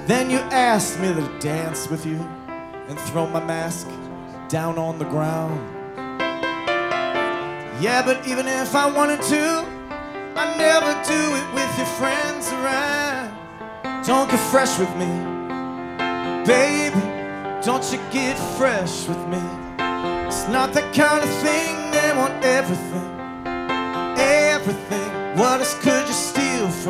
Then you asked me to dance with you and throw my mask down on the ground. Yeah, but even if I wanted to, I'd never do it with your friends around. Don't get fresh with me, baby. Don't you get fresh with me. It's not that kind of thing. They want everything, everything. What else could you steal from